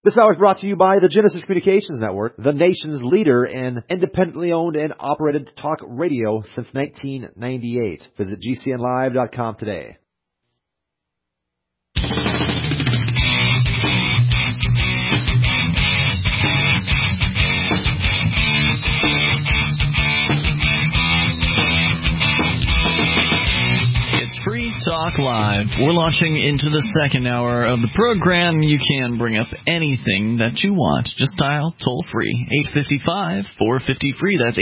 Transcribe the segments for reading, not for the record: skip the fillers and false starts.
This hour is brought to you by the Genesis Communications Network, the nation's leader in independently owned and operated talk radio since 1998. Visit GCNlive.com today. Free Talk Live. We're launching into the second hour of the program. You can bring up anything that you want. Just dial toll free 855-450-FREE. That's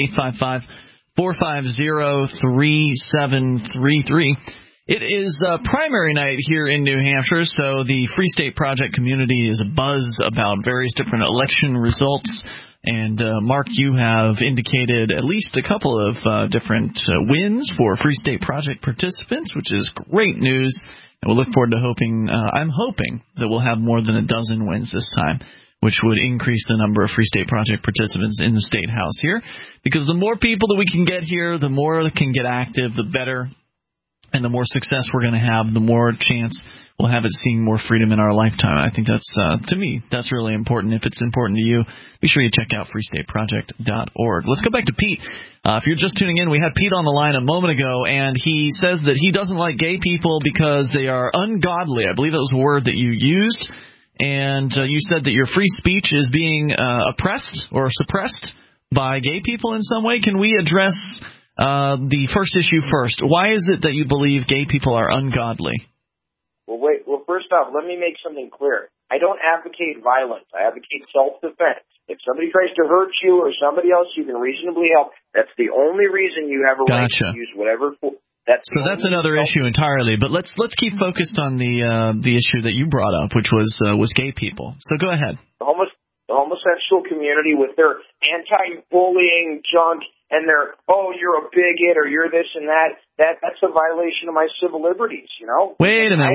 855-450-3733. It is primary night here in New Hampshire, so the Free State Project community is abuzz about various different election results. And, Mark, you have indicated at least a couple of different wins for Free State Project participants, which is great news. And we'll look forward to I'm hoping that we'll have more than a dozen wins this time, which would increase the number of Free State Project participants in the State House here. Because the more people that we can get here, the more that can get active, the better. And the more success we're going to have, the more chance we'll have at seeing more freedom in our lifetime. I think that's, to me, that's really important. If it's important to you, be sure you check out freestateproject.org. Let's go back to Pete. If you're just tuning in, we had Pete on the line a moment ago, and he says that he doesn't like gay people because they are ungodly. I believe that was a word that you used. And you said that your free speech is being oppressed or suppressed by gay people in some way. Can we address the first issue first? Why is it that you believe gay people are ungodly? Well, first off, let me make something clear. I don't advocate violence. I advocate self-defense. If somebody tries to hurt you or somebody else you can reasonably help, that's the only reason you have a right to use whatever. That's another issue entirely. But let's keep focused on the issue that you brought up, which was gay people. So go ahead. The homosexual community with their anti-bullying junk and their, you're a bigot or you're this and that's a violation of my civil liberties, you know? Wait a minute.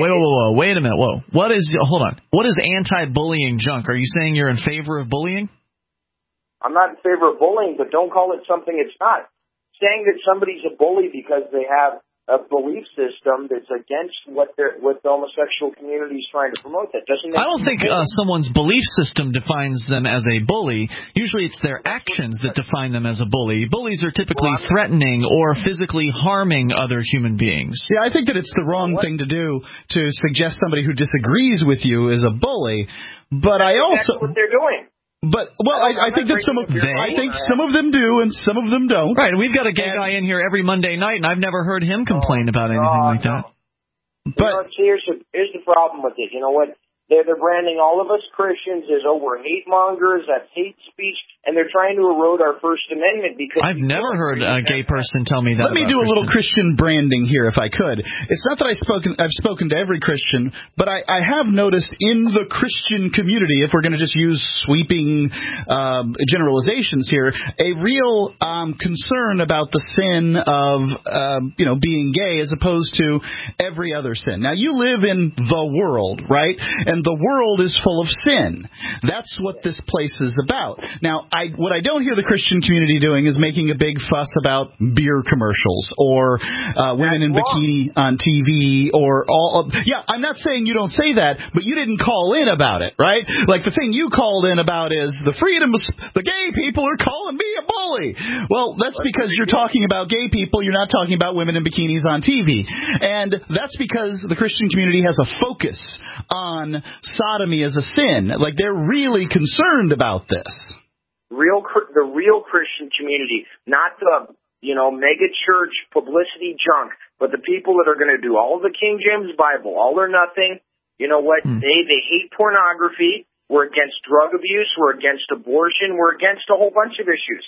Hold on. What is anti-bullying junk? Are you saying you're in favor of bullying? I'm not in favor of bullying, but don't call it something it's not. Saying that somebody's a bully because they have a belief system that's against what the homosexual community is trying to promote. That doesn't. I don't think someone's belief system defines them as a bully. Usually, it's their actions that define them as a bully. Bullies are typically threatening or physically harming other human beings. Yeah, I think that it's the wrong thing to do to suggest somebody who disagrees with you is a bully. But that's what they're doing. But I think that some of them do and some of them don't. Right, and we've got a gay guy in here every Monday night, and I've never heard him complain about anything like that. But here's the problem with it. You know what? They're branding all of us Christians as we're hate mongers. That's hate speech, and they're trying to erode our First Amendment because I've never heard a gay person tell me that. Let me do a little Christian branding here, if I could. It's not that I've spoken to every Christian, but I have noticed in the Christian community, if we're going to just use sweeping generalizations here, a real concern about the sin of being gay as opposed to every other sin. Now, you live in the world, right? And the world is full of sin. That's what this place is about. Now, what I don't hear the Christian community doing is making a big fuss about beer commercials or women in bikini on TV or all. Yeah, I'm not saying you don't say that, but you didn't call in about it, right? Like the thing you called in about is the gay people are calling me a bully. Well, that's because you're talking about gay people. You're not talking about women in bikinis on TV. And that's because the Christian community has a focus on sodomy as a sin. Like, they're really concerned about this. The real Christian community, not the mega church publicity junk, but the people that are going to do all of the King James Bible, all or nothing. You know what? They hate pornography. We're against drug abuse. We're against abortion. We're against a whole bunch of issues.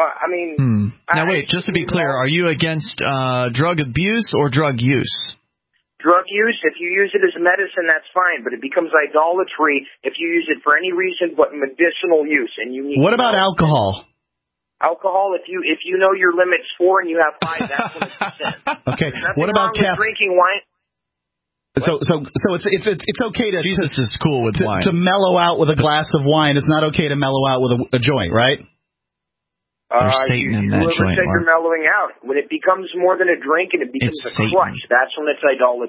Now wait, just to be clear, are you against drug abuse or drug use? Drug use, if you use it as medicine, that's fine, but it becomes idolatry if you use it for any reason but medicinal use. And you need. What about alcohol? Alcohol, if you know your limit's 4 and you have 5, that's when it's a sin. Okay. What about drinking wine? So it's okay to Jesus is cool with wine. To mellow out with a glass of wine. It's not okay to mellow out with a joint, right? There's Satan in that joint, you're mellowing out. When it becomes more than a drink and it becomes a crutch, that's when it's idolatry.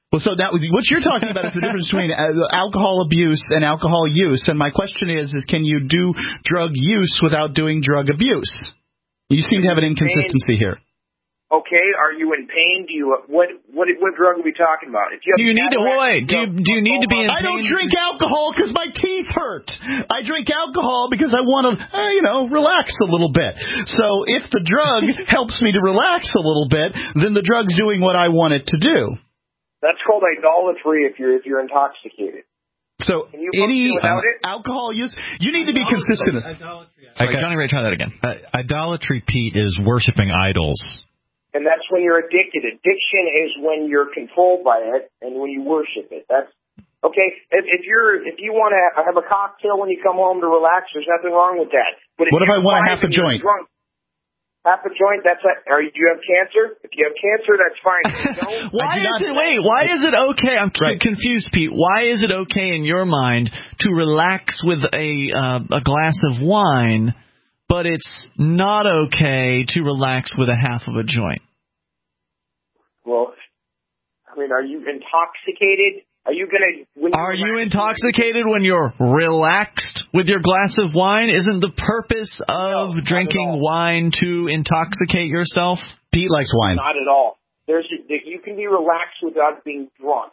Well, so now what you're talking about is the difference between alcohol abuse and alcohol use. And my question is can you do drug use without doing drug abuse? You seem to have an inconsistency here. Okay, are you in pain? Do you what drug are we talking about? If you have do you need to wait? Do you need to be in pain? I don't drink alcohol because my teeth hurt. I drink alcohol because I want to, relax a little bit. So if the drug helps me to relax a little bit, then the drug's doing what I want it to do. That's called idolatry if you're intoxicated. So any alcohol use, you need to be consistent. Sorry, Johnny Ray, try that again. Idolatry, Pete, is worshiping idols. And that's when you're addicted. Addiction is when you're controlled by it and when you worship it. That's okay. If you want to have a cocktail when you come home to relax, there's nothing wrong with that. But what if I want half a joint? Half a joint. Do you have cancer? If you have cancer, that's fine. Why is it okay? I'm confused, Pete. Why is it okay in your mind to relax with a glass of wine, but it's not okay to relax with a half of a joint? Well, are you intoxicated? Are you intoxicated when you're relaxed with your glass of wine? Isn't the purpose of drinking wine to intoxicate yourself? Pete likes wine. Not at all. You can be relaxed without being drunk.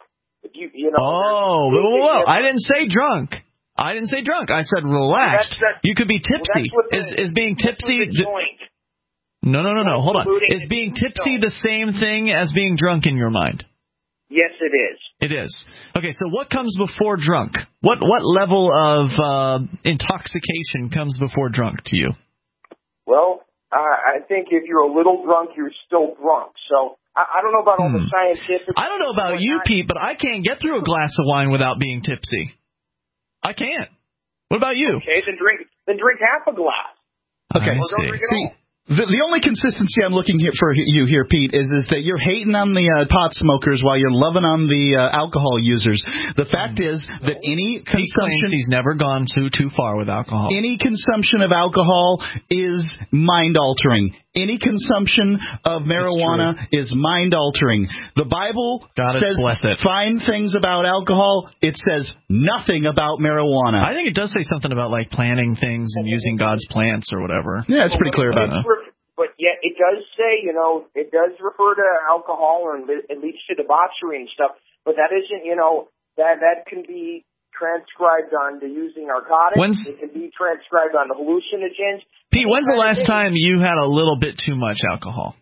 Whoa! I didn't say drunk. I said relaxed. You could be tipsy. Is being tipsy? No. Hold on. Is being tipsy the same thing as being drunk in your mind? Yes, it is. It is. Okay, so what comes before drunk? What level of intoxication comes before drunk to you? Well, I think if you're a little drunk, you're still drunk. So I don't know about all the scientific... I don't know about you, Pete, but I can't get through a glass of wine without being tipsy. I can't. What about you? Okay, then drink half a glass. Okay, or don't drink at all. The only consistency I'm looking for you here, Pete, is that you're hating on the pot smokers while you're loving on the alcohol users. The fact is that any consumption... He's never gone too far with alcohol. Any consumption of alcohol is mind-altering. Any consumption of marijuana is mind-altering. The Bible says fine things about alcohol. It says nothing about marijuana. I think it does say something about planting things and using God's plants or whatever. Yeah, it's pretty clear about it. But yet it does say, it does refer to alcohol and it leads to debauchery and stuff. But that isn't, that can be transcribed onto using narcotics. It can be transcribed onto hallucinogens. Pete, when's the last time you had a little bit too much alcohol?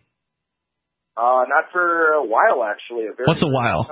Not for a while, actually. What's a while?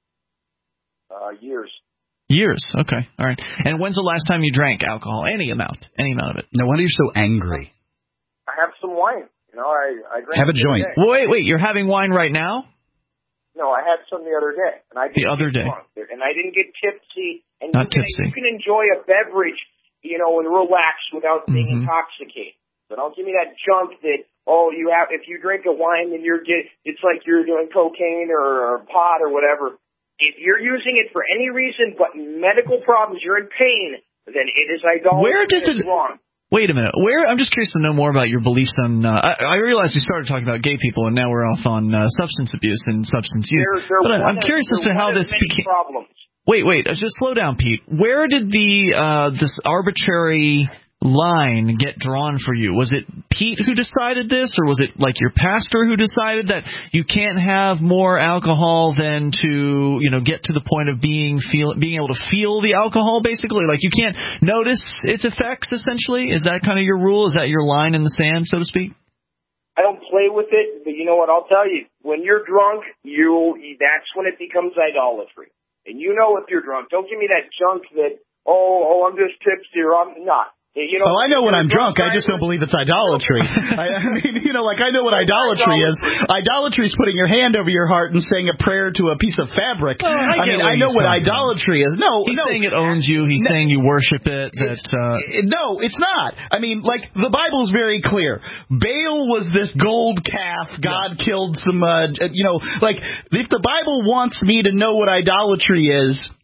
Years. Years. Okay. All right. And when's the last time you drank alcohol? Any amount of it. No wonder you're so angry. I have some wine. I drank. Have a joint. Wait. You're having wine right now? No, I had some the other day, and I didn't and I didn't get tipsy. And you can enjoy a beverage, and relax without being intoxicated. So don't give me that junk that if you drink a wine, then it's like you're doing cocaine or pot or whatever. If you're using it for any reason but medical problems, you're in pain, then it is idolatry. Wrong. Wait a minute. I'm just curious to know more about your beliefs on... I realize we started talking about gay people, and now we're off on substance abuse and substance use. But I'm curious as to how this became... Problems. Wait. Just slow down, Pete. Where did this arbitrary line get drawn for you? Was it Pete who decided this, or was it your pastor who decided that you can't have more alcohol than to get to the point of being able to feel the alcohol, basically? You can't notice its effects, essentially? Is that kind of your rule? Is that your line in the sand, so to speak? I don't play with it, but you know what? I'll tell you. When you're drunk, that's when it becomes idolatry. And if you're drunk. Don't give me that junk that, I'm just tipsy or I'm not. I know when I'm drunk. I just don't believe it's idolatry. I know what idolatry is. Idolatry is putting your hand over your heart and saying a prayer to a piece of fabric. I know what idolatry is. He's saying it owns you. He's saying you worship it. No, it's not. The Bible's very clear. Baal was this gold calf. God killed some, if the Bible wants me to know what idolatry is,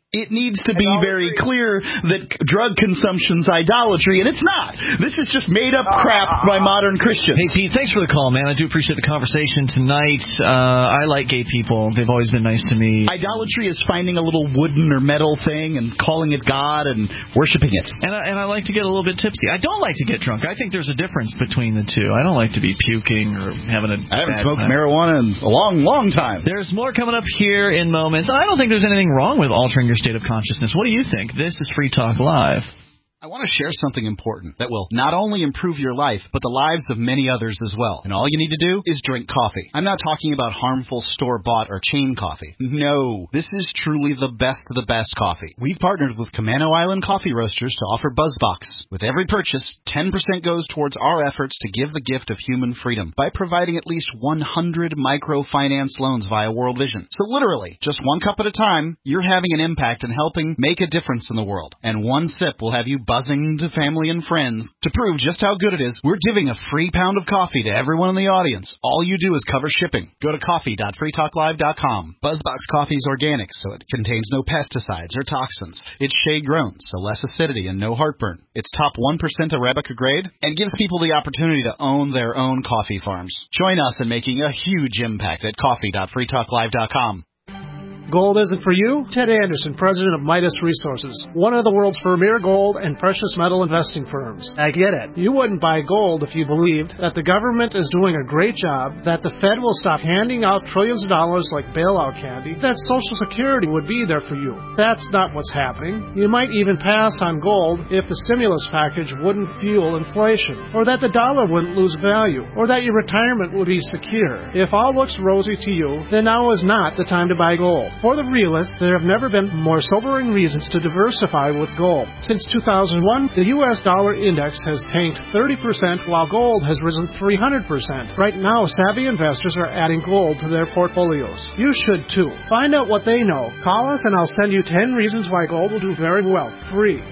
It needs to be very clear that drug consumption's idolatry, and it's not. This is just made-up crap by modern Christians. Hey, Pete, thanks for the call, man. I do appreciate the conversation tonight. I like gay people. They've always been nice to me. Idolatry is finding a little wooden or metal thing and calling it God and worshiping it. And I like to get a little bit tipsy. I don't like to get drunk. I think there's a difference between the two. I don't like to be puking or having a I haven't smoked marijuana in a long, long time. There's more coming up here in moments. I don't think there's anything wrong with altering your state of consciousness. What do you think? This is Free Talk Live. I want to share something important that will not only improve your life, but the lives of many others as well. And all you need to do is drink coffee. I'm not talking about harmful store-bought or chain coffee. No, this is truly the best of the best coffee. We've partnered with Camano Island Coffee Roasters to offer BuzzBox. With every purchase, 10% goes towards our efforts to give the gift of human freedom by providing at least 100 microfinance loans via World Vision. So literally, just one cup at a time, you're having an impact and helping make a difference in the world. And one sip will have you buzzing to family and friends. To prove just how good it is, we're giving a free pound of coffee to everyone in the audience. All you do is cover shipping. Go to coffee.freetalklive.com. BuzzBox coffee is organic, so it contains no pesticides or toxins. It's shade-grown, so less acidity and no heartburn. It's top 1% Arabica grade and gives people the opportunity to own their own coffee farms. Join us in making a huge impact at coffee.freetalklive.com. Gold isn't for you? Ted Anderson, president of Midas Resources, one of the world's premier gold and precious metal investing firms. I get it. You wouldn't buy gold if you believed that the government is doing a great job, that the Fed will stop handing out trillions of dollars like bailout candy, that Social Security would be there for you. That's not what's happening. You might even pass on gold if the stimulus package wouldn't fuel inflation, or that the dollar wouldn't lose value, or that your retirement would be secure. If all looks rosy to you, then now is not the time to buy gold. For the realists, there have never been more sobering reasons to diversify with gold. Since 2001, the U.S. dollar index has tanked 30%, while gold has risen 300%. Right now, savvy investors are adding gold to their portfolios. You should too. Find out what they know. Call us and I'll send you 10 reasons why gold will do very well. Free.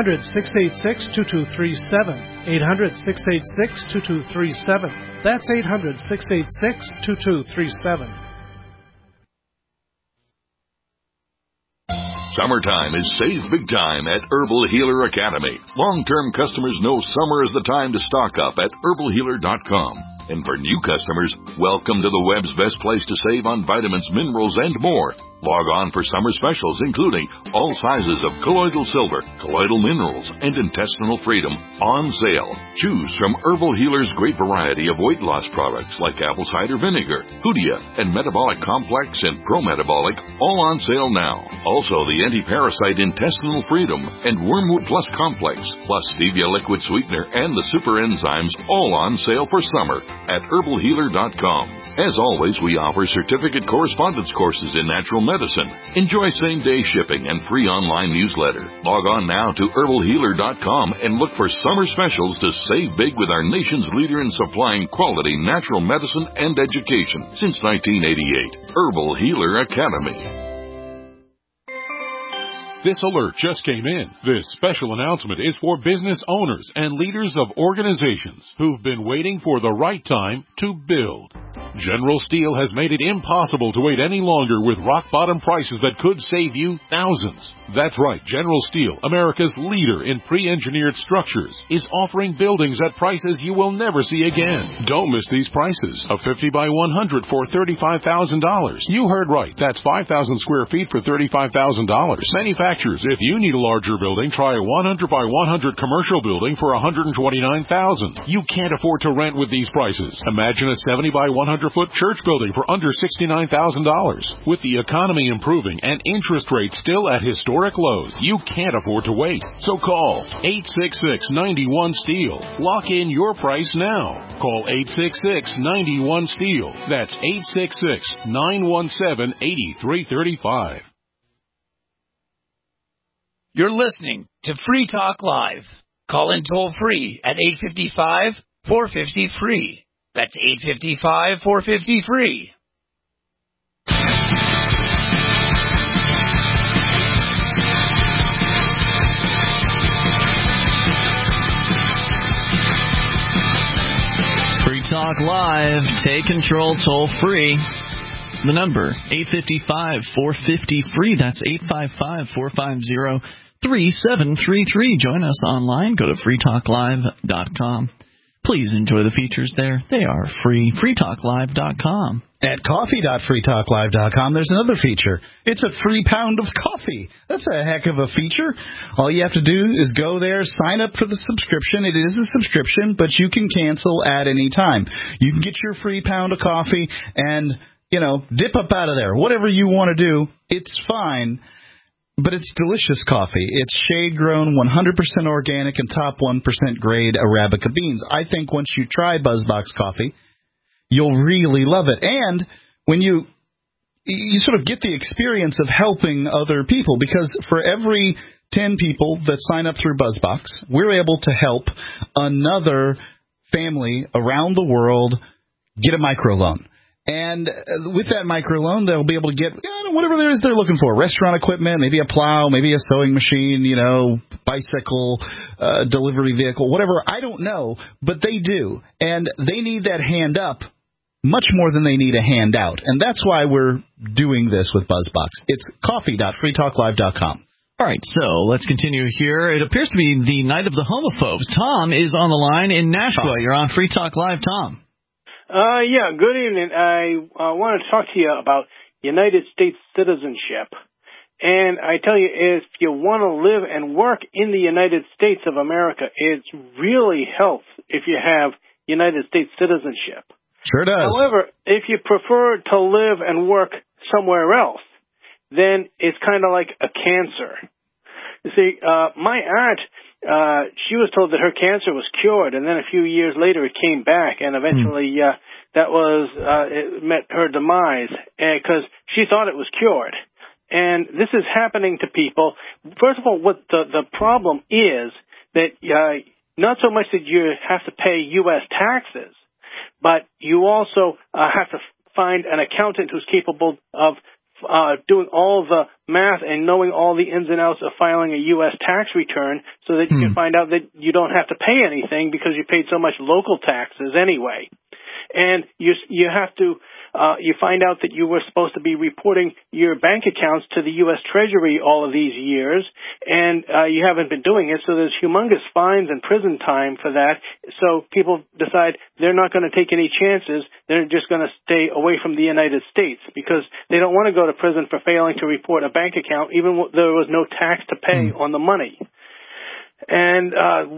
800-686-2237. 800-686-2237. That's 800-686-2237. Summertime is save big time at Herbal Healer Academy. Long-term customers know summer is the time to stock up at herbalhealer.com. And for new customers, welcome to the web's best place to save on vitamins, minerals, and more. Log on for summer specials, including all sizes of colloidal silver, colloidal minerals, and intestinal freedom on sale. Choose from Herbal Healer's great variety of weight loss products like apple cider vinegar, Hoodia, and Metabolic Complex and Pro-Metabolic, all on sale now. Also, the anti-parasite intestinal freedom and Wormwood Plus Complex, plus Stevia liquid sweetener and the super enzymes, all on sale for summer at herbalhealer.com. As always, we offer certificate correspondence courses in natural medicine. Enjoy same-day shipping and free online newsletter. Log on now to herbalhealer.com and look for summer specials to save big with our nation's leader in supplying quality natural medicine and education since 1988. Herbal Healer Academy. This alert just came in. This special announcement is for business owners and leaders of organizations who've been waiting for the right time to build. General Steel has made it impossible to wait any longer with rock-bottom prices that could save you thousands. That's right, General Steel, America's leader in pre-engineered structures, is offering buildings at prices you will never see again. Don't miss these prices. A 50 by 100 for $35,000. You heard right. That's 5,000 square feet for $35,000. Manufacturers, if you need a larger building, try a 100 by 100 commercial building for $129,000. You can't afford to rent with these prices. Imagine a 70 by 100-foot church building for under $69,000. With the economy improving and interest rates still at historic lows, you can't afford to wait. So call 866-91-STEEL. Lock in your price now. Call 866-91-STEEL. That's 866-917-8335. You're listening to Free Talk Live. Call in toll free at 855-450-FREE. That's 855-450-FREE. Free Talk Live. Take control toll free. The number, 855-450-FREE. That's 855-450-3733. Join us online. Go to freetalklive.com. Please enjoy the features there. They are free. freetalklive.com. At coffee.freetalklive.com, there's another feature. It's a free pound of coffee. That's a heck of a feature. All you have to do is go there, sign up for the subscription. It is a subscription, but you can cancel at any time. You can get your free pound of coffee and, dip up out of there. Whatever you want to do, it's fine. But it's delicious coffee. It's shade-grown, 100% organic, and top 1% grade Arabica beans. I think once you try BuzzBox coffee, you'll really love it. And when you sort of get the experience of helping other people, because for every 10 people that sign up through BuzzBox, we're able to help another family around the world get a microloan. And with that microloan, they'll be able to get whatever there is they're looking for. Restaurant equipment, maybe a plow, maybe a sewing machine, bicycle, delivery vehicle, whatever. I don't know, but they do. And they need that hand up much more than they need a hand out. And that's why we're doing this with BuzzBox. It's coffee.freetalklive.com. All right, so let's continue here. It appears to be the night of the homophobes. Tom is on the line in Nashville. You're on Free Talk Live, Tom. Yeah, good evening. I want to talk to you about United States citizenship. And I tell you, if you want to live and work in the United States of America, it really helps if you have United States citizenship. Sure does. However, if you prefer to live and work somewhere else, then it's kind of like a cancer. You see, my aunt, she was told that her cancer was cured, and then a few years later it came back, and eventually it met her demise because she thought it was cured. And this is happening to people. First of all, what the problem is that not so much that you have to pay U.S. taxes, but you also have to find an accountant who's capable of doing all the math and knowing all the ins and outs of filing a U.S. tax return so that you can find out that you don't have to pay anything because you paid so much local taxes anyway. And you have to you find out that you were supposed to be reporting your bank accounts to the U.S. Treasury all of these years, and you haven't been doing it, so there's humongous fines and prison time for that. So people decide they're not going to take any chances. They're just going to stay away from the United States because they don't want to go to prison for failing to report a bank account, even though there was no tax to pay on the money. And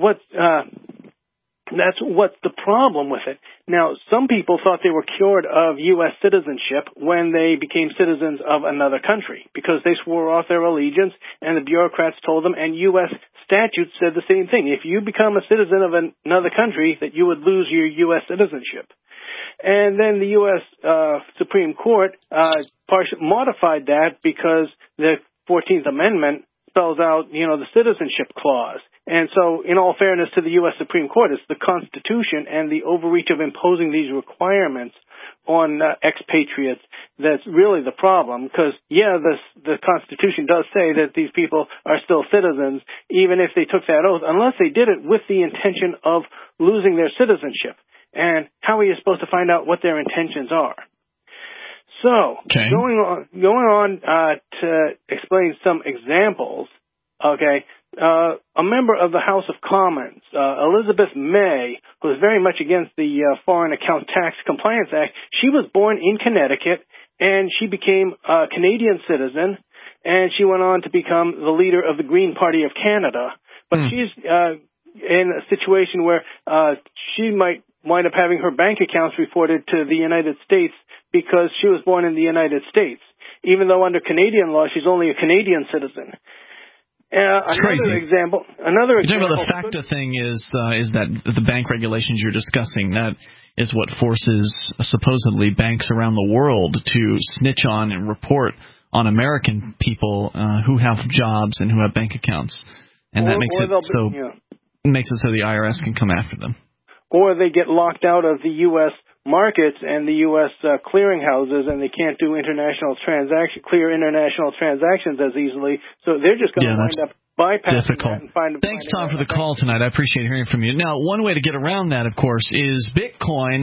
that's what's the problem with it. Now, some people thought they were cured of U.S. citizenship when they became citizens of another country because they swore off their allegiance and the bureaucrats told them, and U.S. statutes said the same thing. If you become a citizen of another country, that you would lose your U.S. citizenship. And then the U.S. Supreme Court modified that because the 14th Amendment spells out, the citizenship clause. And so, in all fairness to the U.S. Supreme Court, it's the Constitution and the overreach of imposing these requirements on expatriates that's really the problem. Because, the Constitution does say that these people are still citizens, even if they took that oath, unless they did it with the intention of losing their citizenship. And how are you supposed to find out what their intentions are? So, going on to explain some examples, a member of the House of Commons, Elizabeth May, who was very much against the Foreign Account Tax Compliance Act, she was born in Connecticut, and she became a Canadian citizen, and she went on to become the leader of the Green Party of Canada. But she's in a situation where she might wind up having her bank accounts reported to the United States because she was born in the United States, even though under Canadian law she's only a Canadian citizen. Another example. The FACTA thing is that the bank regulations you're discussing, that is what forces supposedly banks around the world to snitch on and report on American people who have jobs and who have bank accounts, and that makes it so the IRS can come after them. Or they get locked out of the U.S. markets and the U.S. clearinghouses, and they can't do clear international transactions as easily. So they're just going to wind up bypassing that and find. Thanks, Tom, for the call tonight. I appreciate hearing from you. Now, one way to get around that, of course, is Bitcoin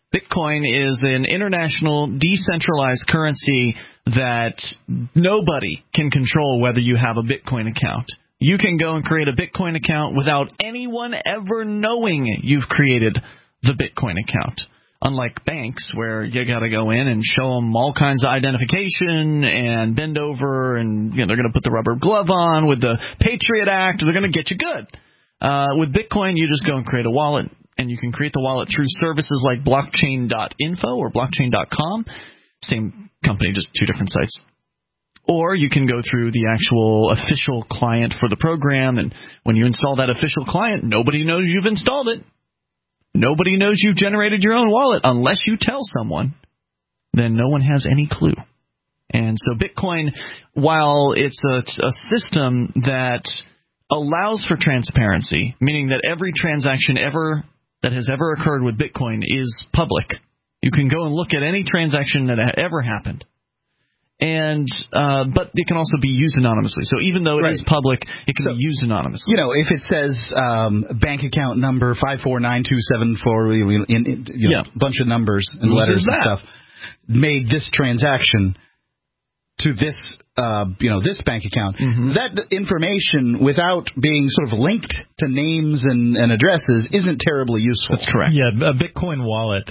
Bitcoin is an international decentralized currency that nobody can control whether you have a Bitcoin account. You can go and create a Bitcoin account without anyone ever knowing you've created the Bitcoin account. Unlike banks, where you got to go in and show them all kinds of identification and bend over, and they're going to put the rubber glove on with the Patriot Act. They're going to get you good. With Bitcoin, you just go and create a wallet, and you can create the wallet through services like blockchain.info or blockchain.com. Same company, just two different sites. Or you can go through the actual official client for the program, and when you install that official client, nobody knows you've installed it. Nobody knows you've generated your own wallet unless you tell someone. Then no one has any clue. And so Bitcoin, while it's a system that allows for transparency, meaning that every transaction that has ever occurred with Bitcoin is public. You can go and look at any transaction that ever happened. And but it can also be used anonymously. So even though it is public, it can be used anonymously. If it says bank account number 5492744, bunch of numbers and letters and stuff, made this transaction to this this bank account. That information, without being sort of linked to names and addresses, isn't terribly useful. That's correct. Yeah, a Bitcoin wallet,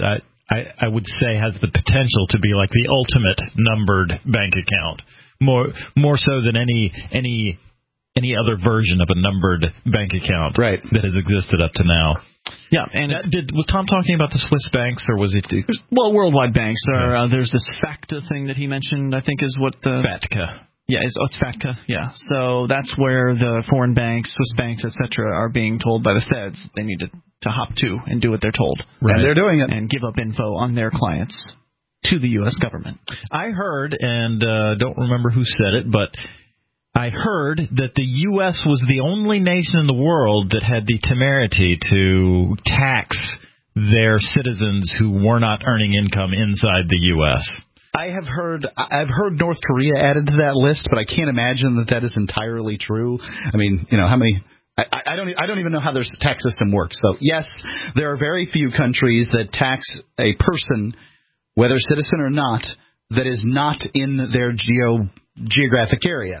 I would say, has the potential to be like the ultimate numbered bank account, more so than any other version of a numbered bank account that has existed up to now. Yeah, and was Tom talking about the Swiss banks, or was it? Well, worldwide banks. There's this FATCA thing that he mentioned, I think, is what the FATCA. Yeah, it's FATCA. Yeah, so that's where the foreign banks, Swiss banks, etc., are being told by the feds they need to hop to and do what they're told. Right. And they're doing it. And give up info on their clients to the U.S. government. I heard, and don't remember who said it, but I heard that the U.S. was the only nation in the world that had the temerity to tax their citizens who were not earning income inside the U.S. I've heard North Korea added to that list, but I can't imagine that is entirely true. I mean, how many? I don't even know how their tax system works. So yes, there are very few countries that tax a person, whether citizen or not, that is not in their geographic area.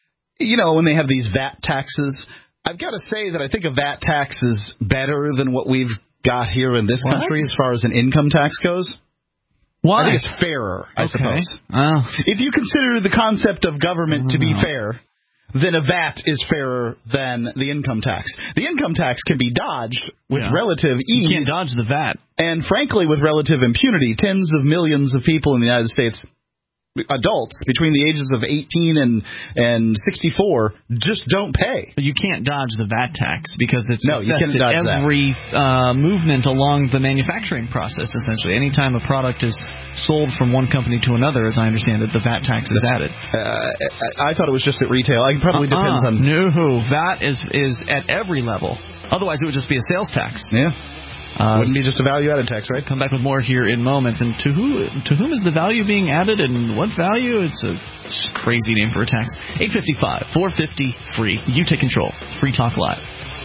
When they have these VAT taxes, I've got to say that I think a VAT tax is better than what we've got here in this country as far as an income tax goes. Why? I think it's fairer, I suppose. If you consider the concept of government to be fair, then a VAT is fairer than the income tax. The income tax can be dodged with relative ease. You can't dodge the VAT. And frankly, with relative impunity. Tens of millions of people in the United States, adults between the ages of 18 and 64, just don't pay. But you can't dodge the VAT tax because it's you can't dodge every movement along the manufacturing process, essentially. Anytime a product is sold from one company to another, as I understand it, the VAT tax is added. I thought it was just at retail. It probably depends on... No, VAT is at every level. Otherwise, it would just be a sales tax. Yeah. Wouldn't be just a value-added tax, right? Come back with more here in moments. And to whom is the value being added, and what value? It's a crazy name for a tax. 855-450-FREE. You take control. Free Talk Live.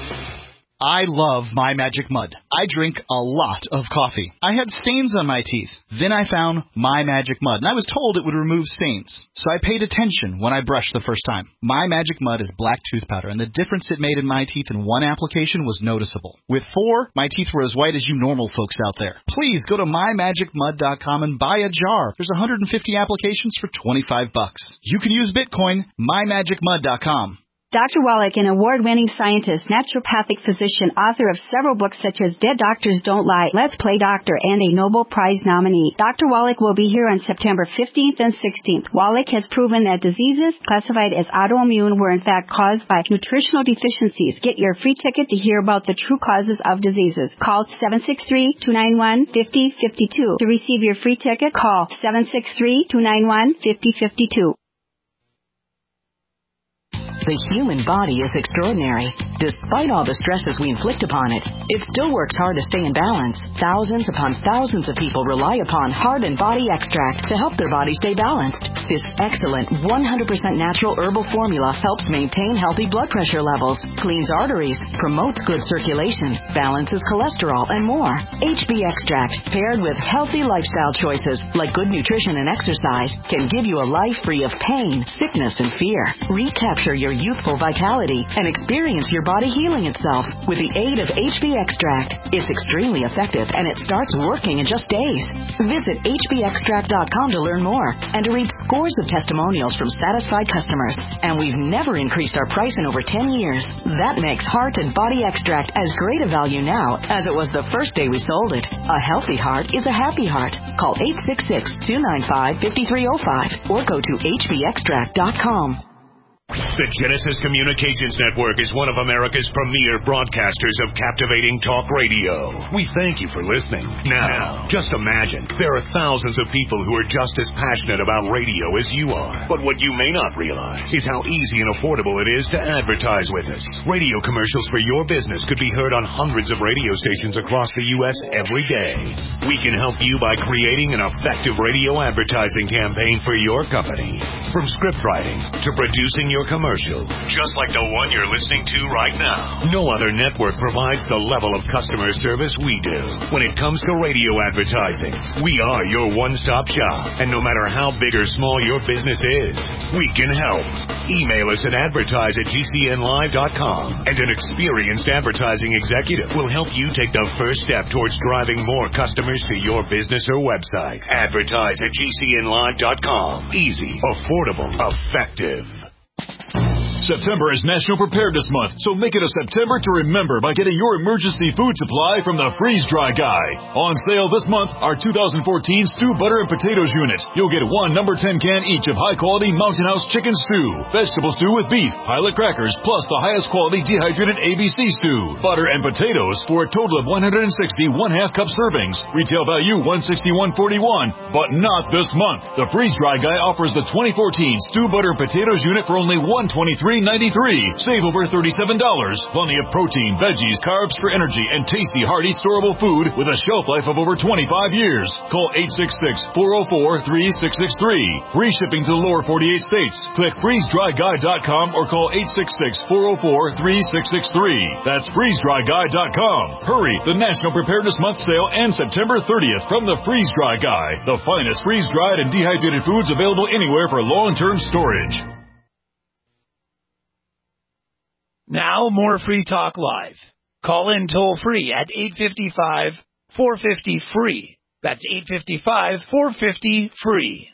I love My Magic Mud. I drink a lot of coffee. I had stains on my teeth. Then I found My Magic Mud, and I was told it would remove stains. So I paid attention when I brushed the first time. My Magic Mud is black tooth powder, and the difference it made in my teeth in one application was noticeable. With 4, my teeth were as white as you normal folks out there. Please go to mymagicmud.com and buy a jar. There's 150 applications for $25. You can use Bitcoin, mymagicmud.com. Dr. Wallach, an award-winning scientist, naturopathic physician, author of several books such as Dead Doctors Don't Lie, Let's Play Doctor, and a Nobel Prize nominee. Dr. Wallach will be here on September 15th and 16th. Wallach has proven that diseases classified as autoimmune were in fact caused by nutritional deficiencies. Get your free ticket to hear about the true causes of diseases. Call 763-291-5052. To receive your free ticket, call 763-291-5052. the human body is extraordinary. Despite all the stresses we inflict upon it, it still works hard to stay in balance. Thousands upon thousands of people rely upon Heart and Body Extract to help their body stay balanced. This excellent 100% natural herbal formula helps maintain healthy blood pressure levels, cleans arteries, promotes good circulation, balances cholesterol, and more. HB Extract, paired with healthy lifestyle choices like good nutrition and exercise, can give you a life free of pain, sickness, and fear. Recapture your youthful vitality and experience your body healing itself with the aid of HB Extract. It's extremely effective and it starts working in just days. Visit hbextract.com to learn more and to read scores of testimonials from satisfied customers. And we've never increased our price in over 10 years. That makes Heart and Body Extract as great a value now as it was the first day we sold it. A healthy heart is a happy heart. Call 866-295-5305 or go to hbextract.com. The Genesis Communications Network is one of America's premier broadcasters of captivating talk radio. We thank you for listening. Now, just imagine, there are thousands of people who are just as passionate about radio as you are. But what you may not realize is how easy and affordable it is to advertise with us. Radio commercials for your business could be heard on hundreds of radio stations across the U.S. every day. We can help you by creating an effective radio advertising campaign for your company. From script writing to producing your commercial, just like the one you're listening to right now. No other network provides the level of customer service we do. When it comes to radio advertising, we are your one-stop shop. And no matter how big or small your business is, we can help. Email us at advertise@gcnlive.com, and an experienced advertising executive will help you take the first step towards driving more customers to your business or website. Advertise@gcnlive.com. Easy, affordable, effective. September is National Preparedness Month, so make it a September to remember by getting your emergency food supply from the Freeze Dry Guy. On sale this month, our 2014 Stew Butter and Potatoes unit. You'll get one No. 10 can each of high-quality Mountain House chicken stew, vegetable stew with beef, pilot crackers, plus the highest quality dehydrated ABC stew, butter and potatoes for a total of 160 1/2-cup servings. Retail value $161.41, but not this month. The Freeze Dry Guy offers the 2014 Stew Butter and Potatoes unit for only $123.93. Save over $37. Plenty of protein, veggies, carbs for energy, and tasty, hearty, storable food with a shelf life of over 25 years. Call 866-404-3663. Free shipping to the lower 48 states. Click freezedryguy.com or call 866-404-3663. That's freezedryguy.com. Hurry! The National Preparedness Month sale ends September 30th from the Freeze Dry Guy. The finest freeze-dried and dehydrated foods available anywhere for long-term storage. Now, more Free Talk Live. Call in toll-free at 855-450-FREE. That's 855-450-FREE.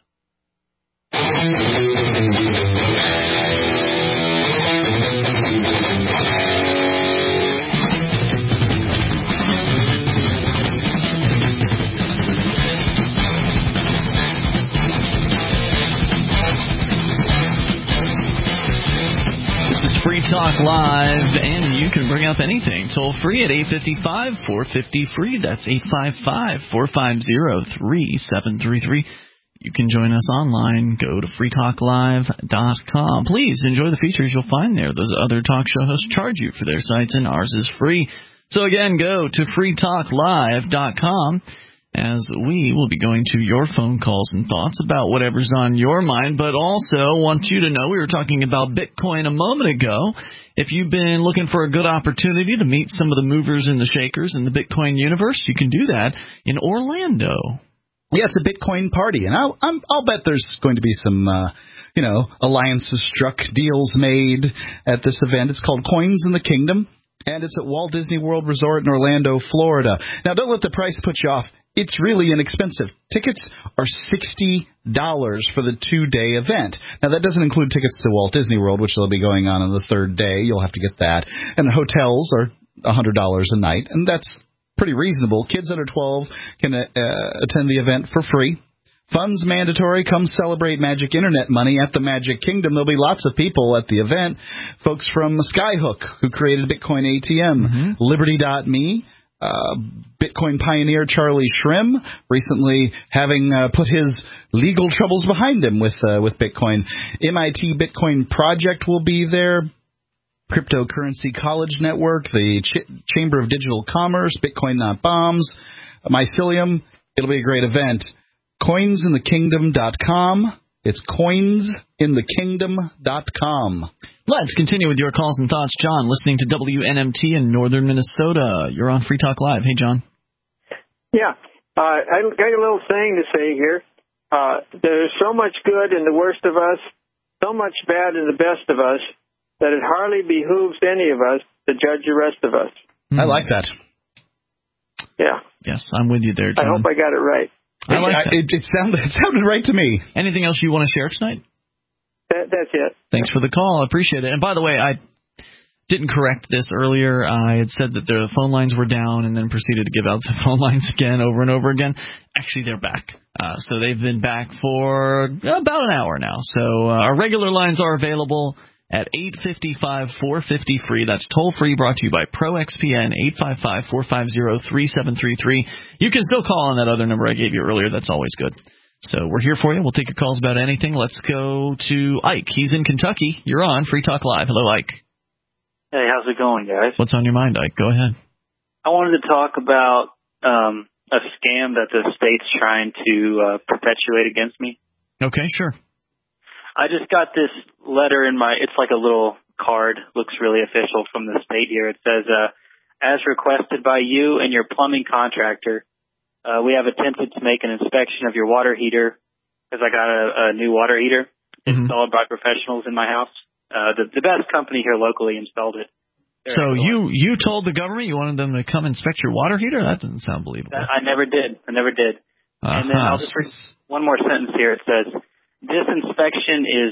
Free Talk Live, and you can bring up anything toll free at 855-450-FREE. That's 855-450-3733. You can join us online. Go to freetalklive.com. Please enjoy the features you'll find there. Those other talk show hosts charge you for their sites, and ours is free. So again, go to freetalklive.com. as we will be going to your phone calls and thoughts about whatever's on your mind, but also want you to know we were talking about Bitcoin a moment ago. If you've been looking for a good opportunity to meet some of the movers and the shakers in the Bitcoin universe, you can do that in Orlando. Yeah, it's a Bitcoin party, and I'll bet there's going to be some alliances struck, deals made at this event. It's called Coins in the Kingdom, and it's at Walt Disney World Resort in Orlando, Florida. Now, don't let the price put you off. It's really inexpensive. Tickets are $60 for the 2-day event. Now, that doesn't include tickets to Walt Disney World, which will be going on the third day. You'll have to get that. And hotels are $100 a night, and that's pretty reasonable. Kids under 12 can attend the event for free. Funds mandatory. Come celebrate Magic Internet money at the Magic Kingdom. There'll be lots of people at the event. Folks from Skyhook, who created Bitcoin ATM, Liberty.me, Bitcoin pioneer Charlie Shrem recently having put his legal troubles behind him with Bitcoin. MIT Bitcoin Project will be there. Cryptocurrency College Network, the Chamber of Digital Commerce, Bitcoin Not Bombs, Mycelium. It'll be a great event. Coinsinthekingdom.com. It's coinsinthekingdom.com. Let's continue with your calls and thoughts. John, listening to WNMT in northern Minnesota. You're on Free Talk Live. Hey, John. Yeah. I've got a little saying to say here. There's so much good in the worst of us, so much bad in the best of us, that it hardly behooves any of us to judge the rest of us. I like that. Yeah. Yes, I'm with you there, John. I hope I got it right. I like that. It sounded right to me. Anything else you want to share tonight? That's it. Thanks for the call. I appreciate it. And by the way, I didn't correct this earlier. I had said that the phone lines were down and then proceeded to give out the phone lines again over and over again. Actually, they're back. So they've been back for about an hour now. So our regular lines are available at 855-450-FREE. That's toll-free, brought to you by ProXPN, 855-450-3733. You can still call on that other number I gave you earlier. That's always good. So we're here for you. We'll take your calls about anything. Let's go to Ike. He's in Kentucky. You're on Free Talk Live. Hello, Ike. Hey, how's it going, guys? What's on your mind, Ike? Go ahead. I wanted to talk about a scam that the state's trying to perpetuate against me. Okay, sure. I just got this letter in it's like a little card, looks really official from the state here. It says, as requested by you and your plumbing contractor, we have attempted to make an inspection of your water heater, because I got a new water heater installed by professionals in my house. The best company here locally installed it. So you told the government you wanted them to come inspect your water heater? That doesn't sound believable. I never did. And then I'll just read one more sentence here. It says, this inspection is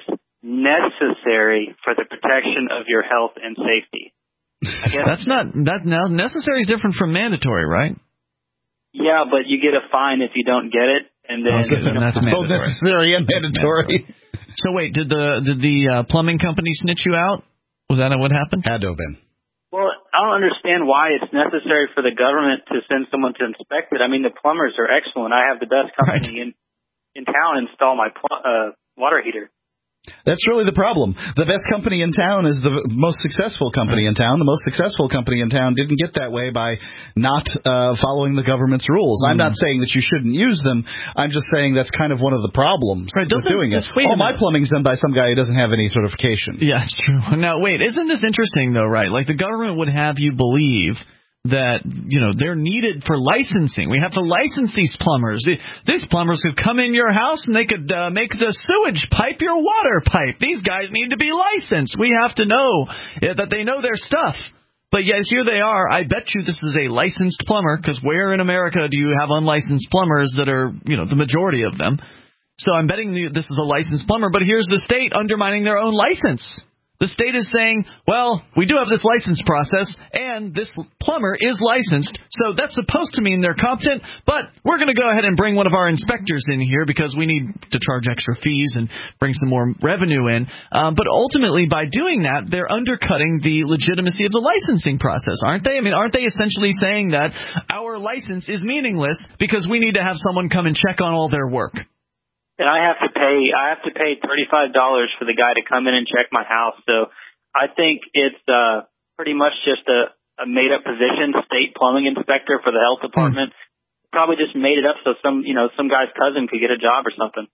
necessary for the protection of your health and safety. I guess that's not now. Necessary is different from mandatory, right? Yeah, but you get a fine if you don't get it, and then that's both necessary and mandatory. So wait, did the plumbing company snitch you out? Was that what happened? Had to have been. Well, I don't understand why it's necessary for the government to send someone to inspect it. I mean, the plumbers are excellent. I have the best company in town install my water heater. That's really the problem. The best company in town is the most successful company in town. The most successful company in town didn't get that way by not following the government's rules. I'm not saying that you shouldn't use them. I'm just saying that's kind of one of the problems with doing it. My plumbing's done by some guy who doesn't have any certification. Yeah, it's true. Now, wait, isn't this interesting, though, right? Like the government would have you believe that, they're needed for licensing. We have to license these plumbers. These plumbers could come in your house and they could make the sewage pipe your water pipe. These guys need to be licensed. We have to know that they know their stuff. But yet here they are. I bet you this is a licensed plumber, because where in America do you have unlicensed plumbers that are, the majority of them? So I'm betting this is a licensed plumber, but here's the state undermining their own license. The state is saying, well, we do have this license process, and this plumber is licensed, so that's supposed to mean they're competent, but we're going to go ahead and bring one of our inspectors in here because we need to charge extra fees and bring some more revenue in. But ultimately, by doing that, they're undercutting the legitimacy of the licensing process, aren't they? I mean, aren't they essentially saying that our license is meaningless because we need to have someone come and check on all their work? And I have to pay $35 for the guy to come in and check my house. So I think it's pretty much just a made up position, state plumbing inspector for the health department. Probably just made it up so some guy's cousin could get a job or something.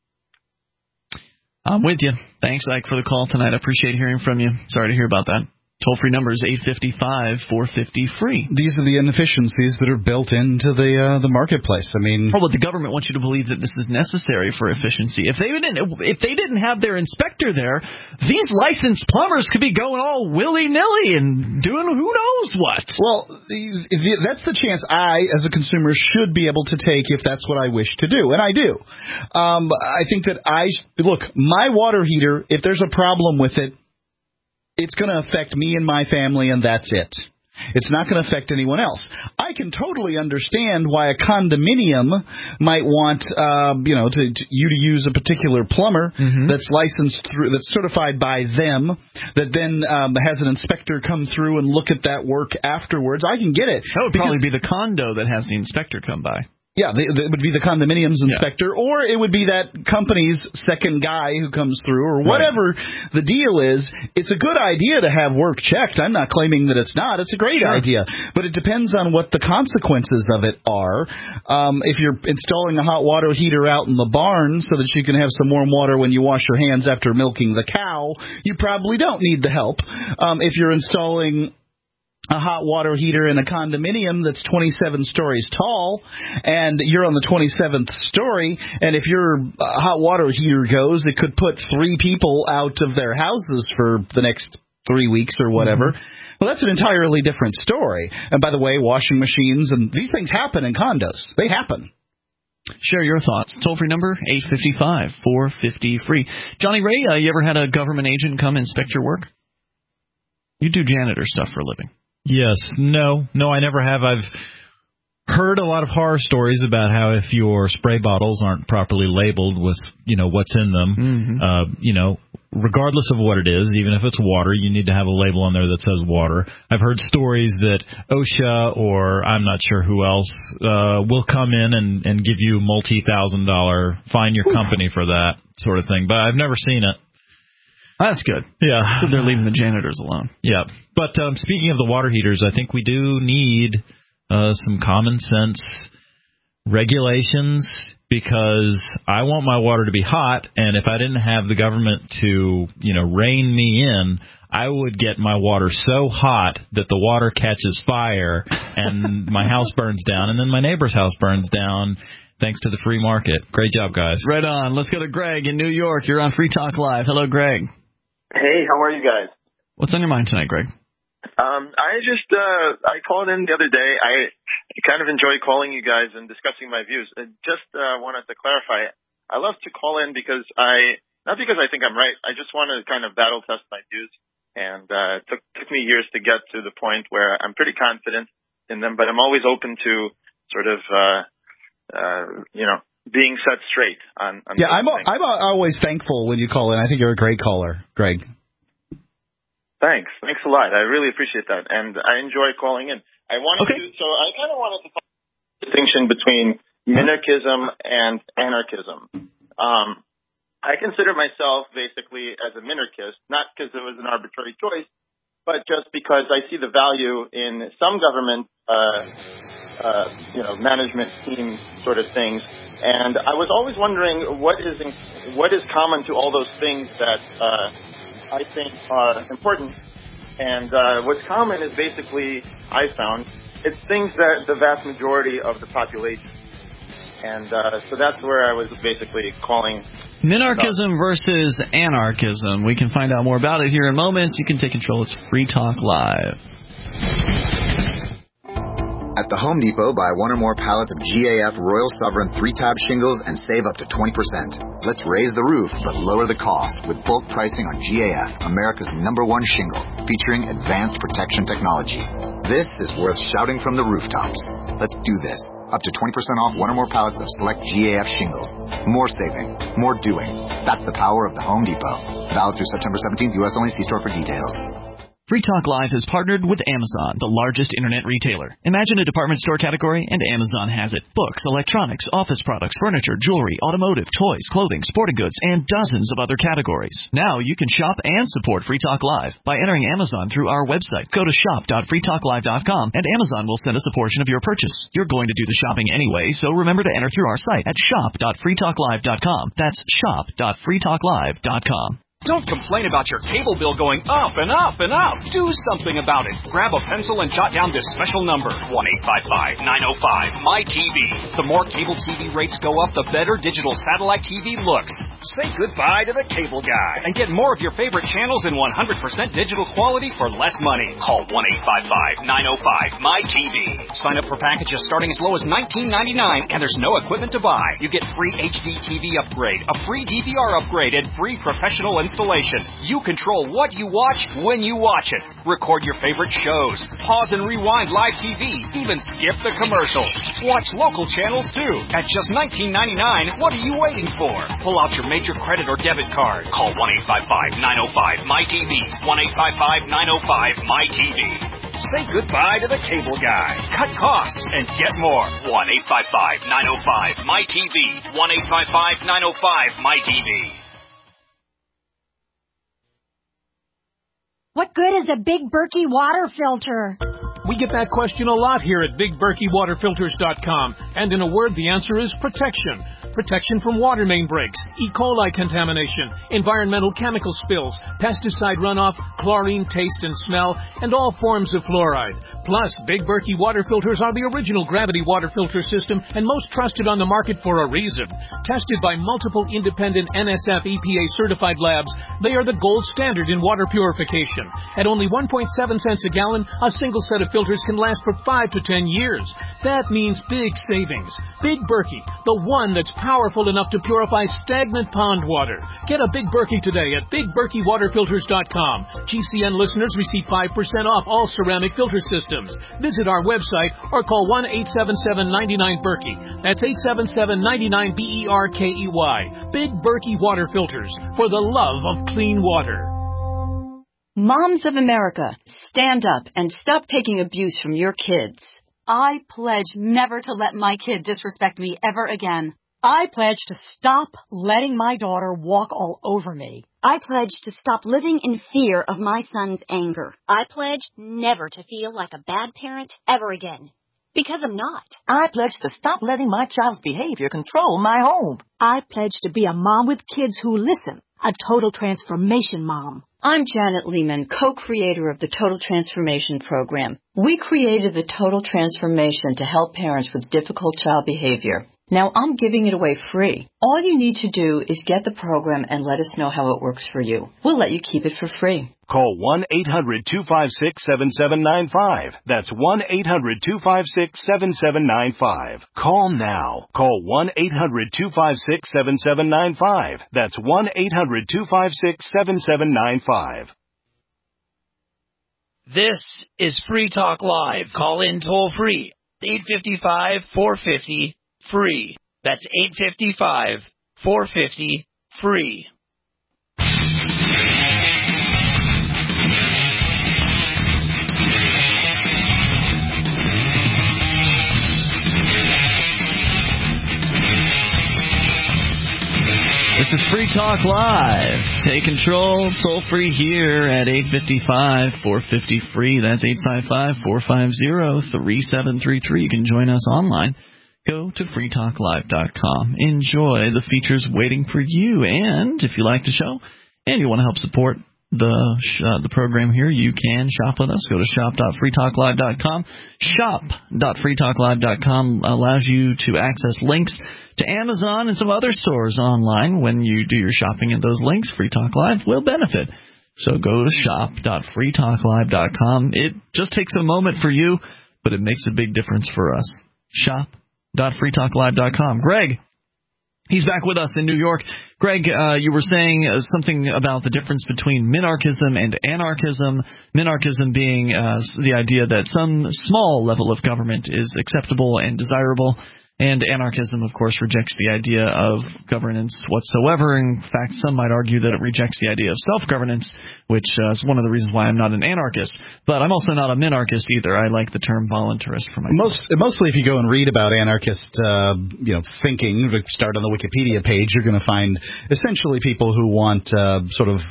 I'm with you. Thanks, Ike, for the call tonight. I appreciate hearing from you. Sorry to hear about that. Toll-free number is 855-450-FREE. These are the inefficiencies that are built into the marketplace. I mean, but the government wants you to believe that this is necessary for efficiency. If they didn't have their inspector there, these licensed plumbers could be going all willy-nilly and doing who knows what. Well, that's the chance I, as a consumer, should be able to take if that's what I wish to do, and I do. I think that look, my water heater, if there's a problem with it, it's going to affect me and my family, and that's it. It's not going to affect anyone else. I can totally understand why a condominium might want, you to use a particular plumber that's licensed through, that's certified by them, that then has an inspector come through and look at that work afterwards. I can get it. That would probably be the condo that has the inspector come by. Yeah, it would be the condominium's inspector, or it would be that company's second guy who comes through, or whatever the deal is. It's a good idea to have work checked. I'm not claiming that it's not. It's a great idea. But it depends on what the consequences of it are. If you're installing a hot water heater out in the barn so that you can have some warm water when you wash your hands after milking the cow, you probably don't need the help. If you're installing a hot water heater in a condominium that's 27 stories tall, and you're on the 27th story, and if your hot water heater goes, it could put 3 people out of their houses for the next 3 weeks or whatever. Well, that's an entirely different story. And by the way, washing machines and these things happen in condos. They happen. Share your thoughts. Toll-free number, 855-450-FREE. Johnny Ray, you ever had a government agent come inspect your work? You do janitor stuff for a living. Yes. No, I never have. I've heard a lot of horror stories about how if your spray bottles aren't properly labeled with, what's in them, regardless of what it is, even if it's water, you need to have a label on there that says water. I've heard stories that OSHA or I'm not sure who else will come in and give you multi-$1,000, fine your company for that sort of thing. But I've never seen it. That's good. Yeah. They're leaving the janitors alone. Yeah. But speaking of the water heaters, I think we do need some common sense regulations, because I want my water to be hot, and if I didn't have the government to, rein me in, I would get my water so hot that the water catches fire and my house burns down, and then my neighbor's house burns down. Thanks to the free market. Great job, guys. Right on. Let's go to Greg in New York. You're on Free Talk Live. Hello, Greg. Hey, how are you guys? What's on your mind tonight, Greg? I called in the other day. I kind of enjoy calling you guys and discussing my views. I just wanted to clarify. I love to call in because not because I think I'm right. I just want to kind of battle test my views. And it took me years to get to the point where I'm pretty confident in them, but I'm always open to sort of, being set straight on I'm always thankful when you call in. I think you're a great caller, Greg. Thanks a lot. I really appreciate that, and I enjoy calling in. I kind of wanted to talk about the distinction between minarchism and anarchism. I consider myself basically as a minarchist, not because it was an arbitrary choice, but just because I see the value in some government management scheme sort of things. And I was always wondering what is common to all those things that I think are important. And what's common is basically, I found, it's things that the vast majority of the population. And so that's where I was basically calling. Minarchism versus anarchism. We can find out more about it here in moments. You can take control. It's Free Talk Live. At the Home Depot, buy one or more pallets of GAF Royal Sovereign 3-tab shingles and save up to 20%. Let's raise the roof, but lower the cost with bulk pricing on GAF, America's #1 shingle, featuring advanced protection technology. This is worth shouting from the rooftops. Let's do this. Up to 20% off one or more pallets of select GAF shingles. More saving, more doing. That's the power of the Home Depot. Valid through September 17th, U.S. only. See store for details. Free Talk Live has partnered with Amazon, the largest internet retailer. Imagine a department store category, and Amazon has it. Books, electronics, office products, furniture, jewelry, automotive, toys, clothing, sporting goods, and dozens of other categories. Now you can shop and support Free Talk Live by entering Amazon through our website. Go to shop.freetalklive.com, and Amazon will send us a portion of your purchase. You're going to do the shopping anyway, so remember to enter through our site at shop.freetalklive.com. That's shop.freetalklive.com. Don't complain about your cable bill going up and up and up. Do something about it. Grab a pencil and jot down this special number, 1-855-905-MY-TV. The more cable TV rates go up, the better digital satellite TV looks. Say goodbye to the cable guy and get more of your favorite channels in 100% digital quality for less money. Call 1-855-905-MY-TV. Sign up for packages starting as low as $19.99, and there's no equipment to buy. You get free HD TV upgrade, a free DVR upgrade, and free professional installation. You control what you watch when you watch it. Record your favorite shows. Pause and rewind live TV. Even skip the commercials. Watch local channels too. At just $19.99, what are you waiting for? Pull out your major credit or debit card. Call 1-855-905-MyTV. 1-855-905-MyTV. Say goodbye to the cable guy. Cut costs and get more. 1-855-905-MyTV. 1-855-905-MyTV. What good is a Big Berkey water filter? We get that question a lot here at BigBerkeyWaterFilters.com. And in a word, the answer is protection. Protection from water main breaks, E. coli contamination, environmental chemical spills, pesticide runoff, chlorine taste and smell, and all forms of fluoride. Plus, Big Berkey water filters are the original gravity water filter system and most trusted on the market for a reason. Tested by multiple independent NSF EPA certified labs, they are the gold standard in water purification. At only 1.7 cents a gallon, a single set of filters can last for 5 to 10 years. That means big savings. Big Berkey, the one that's powerful enough to purify stagnant pond water. Get a Big Berkey today at BigBerkeyWaterFilters.com. GCN listeners receive 5% off all ceramic filter systems. Visit our website or call 1-877-99-BERKEY. That's 877-99-BERKEY. Big Berkey Water Filters, for the love of clean water. Moms of America, stand up and stop taking abuse from your kids. I pledge never to let my kid disrespect me ever again. I pledge to stop letting my daughter walk all over me. I pledge to stop living in fear of my son's anger. I pledge never to feel like a bad parent ever again. Because I'm not. I pledge to stop letting my child's behavior control my home. I pledge to be a mom with kids who listen. A total transformation mom. I'm Janet Lehman, co-creator of the Total Transformation Program. We created the Total Transformation to help parents with difficult child behavior. Now I'm giving it away free. All you need to do is get the program and let us know how it works for you. We'll let you keep it for free. Call 1-800-256-7795. That's 1-800-256-7795. Call now. Call 1-800-256-7795. That's 1-800-256-7795. This is Free Talk Live. Call in toll free. 855-450-FREE. That's 855-450-FREE. This is Free Talk Live. Take control, toll free here at 855-450-FREE. That's 855-450-3733. You can join us online. Go to freetalklive.com. Enjoy the features waiting for you. And if you like the show and you want to help support the program here, you can shop with us. Go to shop.freetalklive.com. Shop.freetalklive.com allows you to access links to Amazon and some other stores online. When you do your shopping at those links, Free Talk Live will benefit. So go to shop.freetalklive.com. It just takes a moment for you, but it makes a big difference for us. Shop.freetalklive.com. Greg, he's back with us in New York. Greg, you were saying something about the difference between minarchism and anarchism. Minarchism being the idea that some small level of government is acceptable and desirable, and anarchism, of course, rejects the idea of governance whatsoever. In fact, some might argue that it rejects the idea of self-governance, which is one of the reasons why I'm not an anarchist. But I'm also not a minarchist either. I like the term voluntarist for myself. Mostly if you go and read about anarchist thinking, start on the Wikipedia page, you're going to find essentially people who want sort of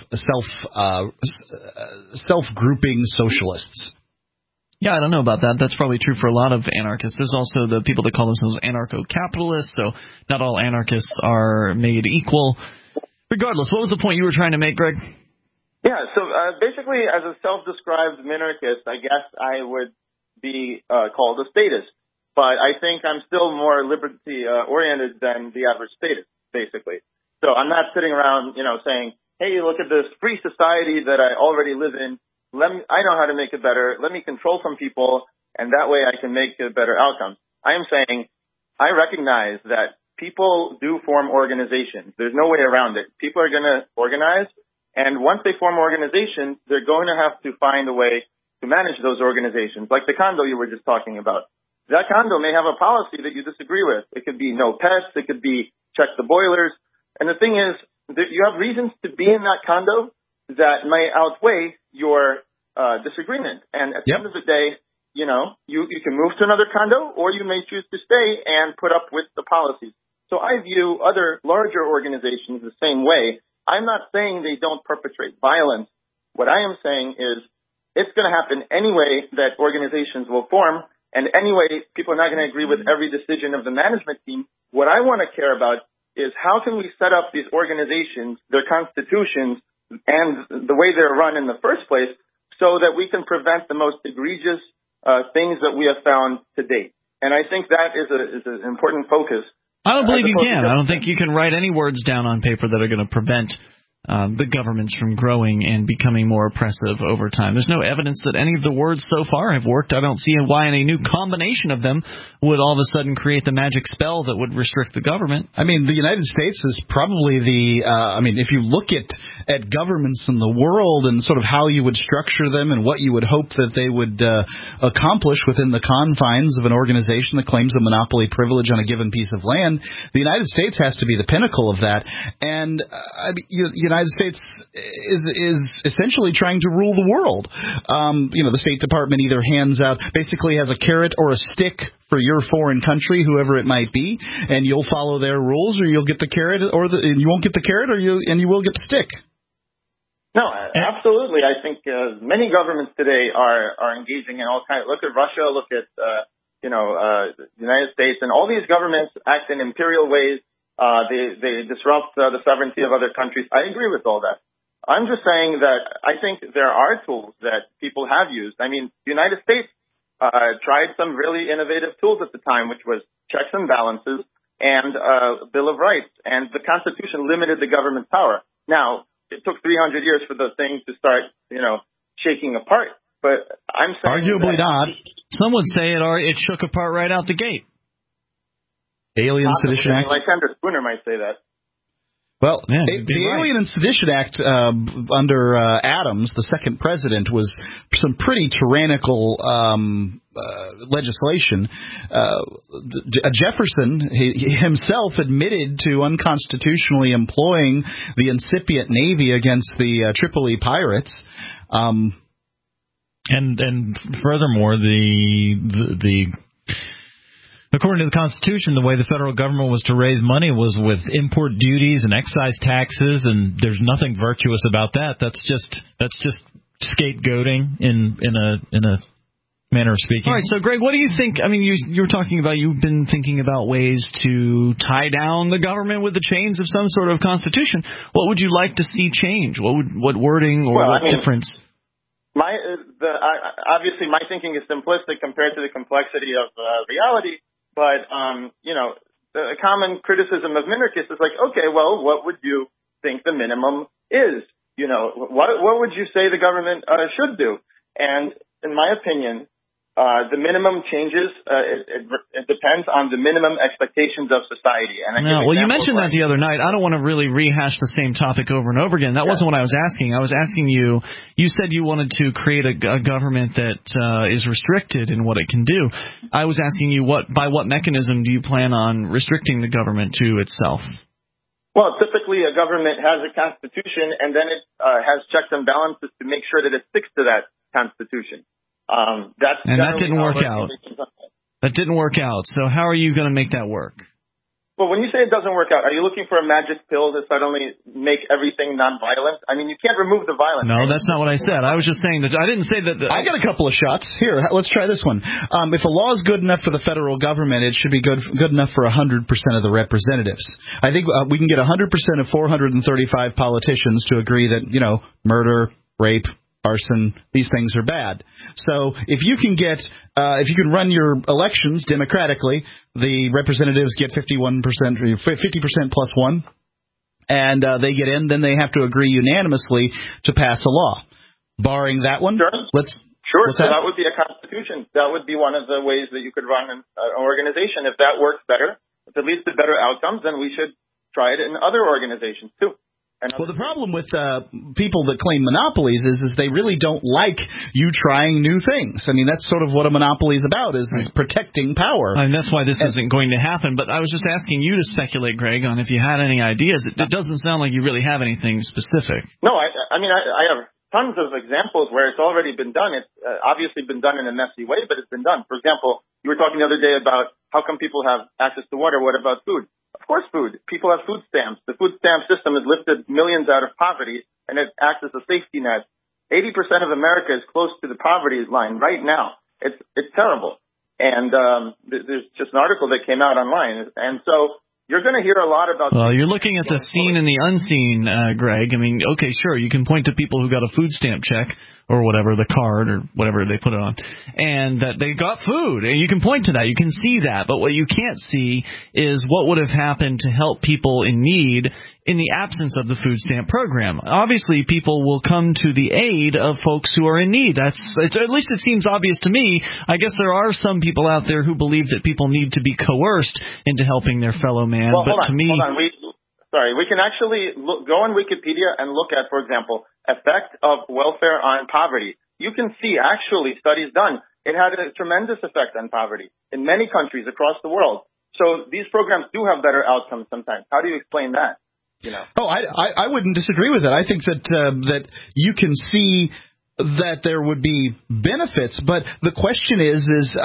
self-grouping socialists. Yeah, I don't know about that. That's probably true for a lot of anarchists. There's also the people that call themselves anarcho-capitalists, so not all anarchists are made equal. Regardless, what was the point you were trying to make, Greg? Yeah, so basically, as a self-described minarchist, I guess I would be called a statist. But I think I'm still more liberty-oriented than the average statist, basically. So I'm not sitting around, saying, hey, look at this free society that I already live in. I know how to make it better. Let me control some people, and that way I can make a better outcome. I am saying I recognize that people do form organizations. There's no way around it. People are going to organize, And once they form organizations, they're going to have to find a way to manage those organizations, like the condo you were just talking about. That condo may have a policy that you disagree with. It could be no pets. It could be check the boilers. And the thing is, that you have reasons to be in that condo that may outweigh your disagreement. And at the end of the day, you can move to another condo, or you may choose to stay and put up with the policies. So I view other larger organizations the same way. I'm not saying they don't perpetrate violence. What I am saying is it's going to happen anyway that organizations will form, and anyway people are not going to agree with every decision of the management team. What I want to care about is how can we set up these organizations, their constitutions, and the way they're run in the first place so that we can prevent the most egregious things that we have found to date. And I think that is an important focus. I don't believe you can. I don't think you can write any words down on paper that are going to prevent the governments from growing and becoming more oppressive over time. There's no evidence that any of the words so far have worked. I don't see why any new combination of them would all of a sudden create the magic spell that would restrict the government. I mean, the United States is probably if you look at governments in the world and sort of how you would structure them and what you would hope that they would accomplish within the confines of an organization that claims a monopoly privilege on a given piece of land, the United States has to be the pinnacle of that. And the United States is essentially trying to rule the world. The State Department either basically has a carrot or a stick for your foreign country, whoever it might be, and you'll follow their rules, or you'll get the carrot, and you won't get the carrot, and you will get the stick. No, absolutely. I think many governments today are engaging in all kinds. Look at Russia. Look at the United States, and all these governments act in imperial ways. They disrupt the sovereignty of other countries. I agree with all that. I'm just saying that I think there are tools that people have used. I mean, the United States tried some really innovative tools at the time, which was checks and balances and Bill of Rights. And the Constitution limited the government's power. Now, it took 300 years for the thing to start, shaking apart. But I'm saying arguably not. Some would say it shook apart right out the gate. Alien Sedition Act. Like Senator Spooner might say that. Well, the Alien and Sedition Act under Adams, the second president, was some pretty tyrannical legislation. Jefferson himself admitted to unconstitutionally employing the incipient Navy against the Tripoli pirates. And furthermore, according to the Constitution, the way the federal government was to raise money was with import duties and excise taxes, and there's nothing virtuous about that. That's just scapegoating in a manner of speaking. All right, so Greg, what do you think? I mean, you were talking about you've been thinking about ways to tie down the government with the chains of some sort of constitution. What would you like to see change? What wording or difference? Obviously, my thinking is simplistic compared to the complexity of reality. But, the common criticism of minarchists is like, okay, well, what would you think the minimum is? What would you say the government should do? And in my opinion, the minimum changes. It depends on the minimum expectations of society. And you mentioned that the other night. I don't want to really rehash the same topic over and over again. That wasn't what I was asking. I was asking you. You said you wanted to create a government that is restricted in what it can do. I was asking you by what mechanism do you plan on restricting the government to itself? Well, typically a government has a constitution, and then it has checks and balances to make sure that it sticks to that constitution. That didn't work out. That didn't work out. So how are you going to make that work? Well, when you say it doesn't work out, are you looking for a magic pill to suddenly make everything nonviolent? I mean, you can't remove the violence. No, that's not what I said. I was just saying that I didn't say that. I got a couple of shots. Here, let's try this one. If a law is good enough for the federal government, it should be good enough for 100% of the representatives. I think we can get 100% of 435 politicians to agree that, murder, rape, arson, these things are bad. So if you can run your elections democratically, the representatives get 51%, 50% plus one, and they get in, then they have to agree unanimously to pass a law. Barring that one, Sure. So that would be a constitution. That would be one of the ways that you could run an organization. If that works better, if it leads to better outcomes, then we should try it in other organizations too. Well, the problem with people that claim monopolies is they really don't like you trying new things. I mean, that's sort of what a monopoly is about, is protecting power. And that's why this isn't going to happen. But I was just asking you to speculate, Greg, on if you had any ideas. It doesn't sound like you really have anything specific. No, I mean, I have tons of examples where it's already been done. It's obviously been done in a messy way, but it's been done. For example, you were talking the other day about how come people have access to water. What about food? Of course, food. People have food stamps. The food stamp system has lifted millions out of poverty, and it acts as a safety net. 80% of America is close to the poverty line right now. It's terrible. And there's just an article that came out online. And so you're going to hear a lot about... Well, you're looking at the seen and the unseen, Greg. I mean, okay, sure, you can point to people who got a food stamp check or whatever, the card or whatever they put it on, and that they got food. And you can point to that. You can see that. But what you can't see is what would have happened to help people in need in the absence of the food stamp program. Obviously, people will come to the aid of folks who are in need. At least it seems obvious to me. I guess there are some people out there who believe that people need to be coerced into helping their fellow man. Well, but hold on. We can actually go on Wikipedia and look at, for example, effect of welfare on poverty. You can see actually studies done. It had a tremendous effect on poverty in many countries across the world. So these programs do have better outcomes sometimes. How do you explain that? You know. Oh, I wouldn't disagree with that. I think that you can see that there would be benefits, but the question is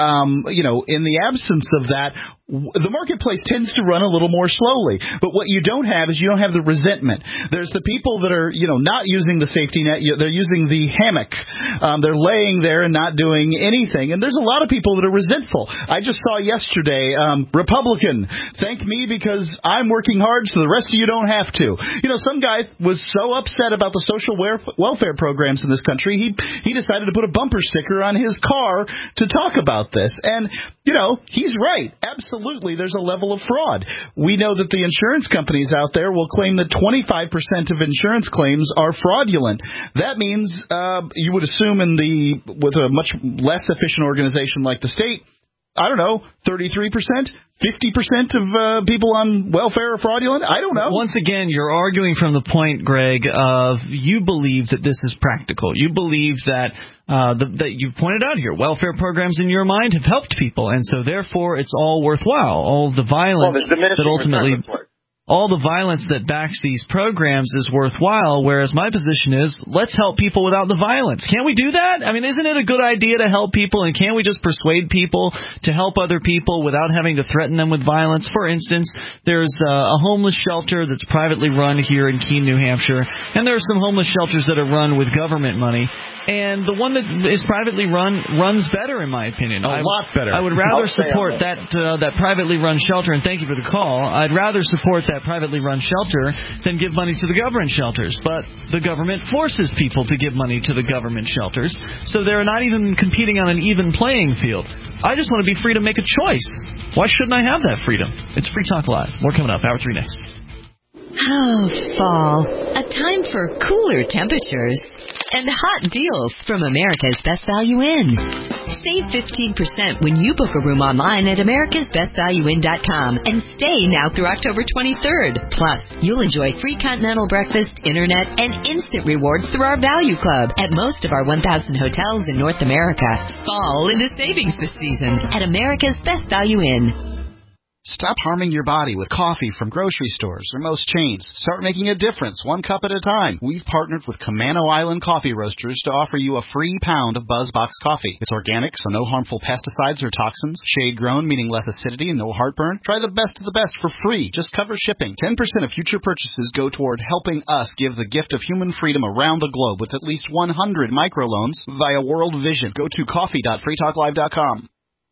in the absence of that, the marketplace tends to run a little more slowly. But what you don't have is you don't have the resentment. There's the people that are, not using the safety net. They're using the hammock. They're laying there and not doing anything. And there's a lot of people that are resentful. I just saw yesterday, Republican, thank me because I'm working hard so the rest of you don't have to. Some guy was so upset about the social welfare programs in this country, he decided to put a bumper sticker on his car to talk about this. And, he's right. Absolutely, there's a level of fraud. We know that the insurance companies out there will claim that 25% of insurance claims are fraudulent. That means you would assume with a much less efficient organization like the state, I don't know, 33%, 50% of people on welfare are fraudulent? I don't know. Once again, you're arguing from the point, Greg, of you believe that this is practical. You believe that that you pointed out here, welfare programs in your mind have helped people, and so therefore it's all worthwhile. All the violence that ultimately... All the violence that backs these programs is worthwhile, whereas my position is, let's help people without the violence. Can't we do that? I mean, isn't it a good idea to help people, and can't we just persuade people to help other people without having to threaten them with violence? For instance, there's a homeless shelter that's privately run here in Keene, New Hampshire, and there are some homeless shelters that are run with government money, and the one that is privately run runs better, in my opinion. A lot better. I would rather support that privately run shelter, and thank you for the call. I'd rather support that privately run shelter than give money to the government shelters. But the government forces people to give money to the government shelters, so they're not even competing on an even playing field. I just want to be free to make a choice. Why shouldn't I have that freedom? It's Free Talk Live. More coming up. Hour 3 next. Oh, fall. A time for cooler temperatures and hot deals from America's Best Value Inn. Save 15% when you book a room online at americasbestvalueinn.com and stay now through October 23rd. Plus, you'll enjoy free continental breakfast, internet, and instant rewards through our Value Club at most of our 1,000 hotels in North America. Fall into savings this season at America's Best Value Inn. Stop harming your body with coffee from grocery stores or most chains. Start making a difference, 1 cup at a time. We've partnered with Camano Island Coffee Roasters to offer you a free pound of BuzzBox coffee. It's organic, so no harmful pesticides or toxins. Shade-grown, meaning less acidity and no heartburn. Try the best of the best for free. Just cover shipping. 10% of future purchases go toward helping us give the gift of human freedom around the globe with at least 100 microloans via World Vision. Go to coffee.freetalklive.com.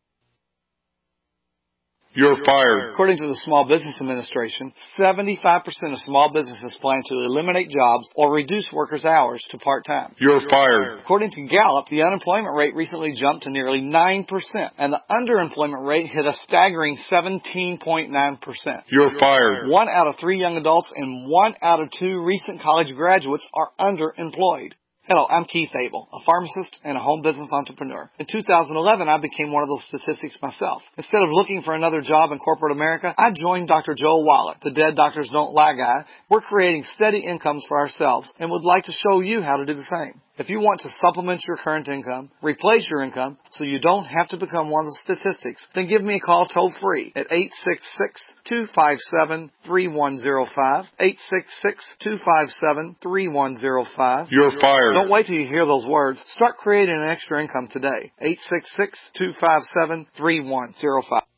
You're fired. According to the Small Business Administration, 75% of small businesses plan to eliminate jobs or reduce workers' hours to part-time. You're fired. According to Gallup, the unemployment rate recently jumped to nearly 9%, and the underemployment rate hit a staggering 17.9%. You're fired. 1 out of 3 young adults and 1 out of 2 recent college graduates are underemployed. Hello, I'm Keith Abel, a pharmacist and a home business entrepreneur. In 2011, I became one of those statistics myself. Instead of looking for another job in corporate America, I joined Dr. Joel Wallach, the Dead Doctors Don't Lie guy. We're creating steady incomes for ourselves and would like to show you how to do the same. If you want to supplement your current income, replace your income, so you don't have to become one of the statistics, then give me a call toll-free at 866-257-3105, 866-257-3105. You're fired. Don't wait till you hear those words. Start creating an extra income today. 866-257-3105.